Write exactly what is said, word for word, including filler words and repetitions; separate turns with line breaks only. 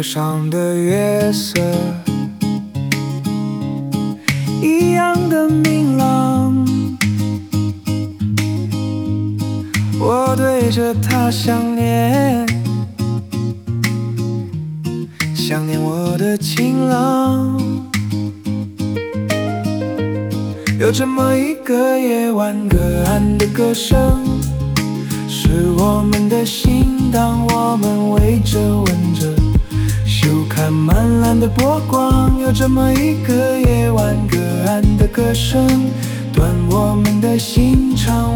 上的月色一样的明朗，我对着它想念，想念我的情郎。有这么一个夜晚，隔岸的歌声是我们的心，当我们围着吻着羞看漫蓝的波光。有这么一个夜晚，隔岸的歌声断我们的心肠。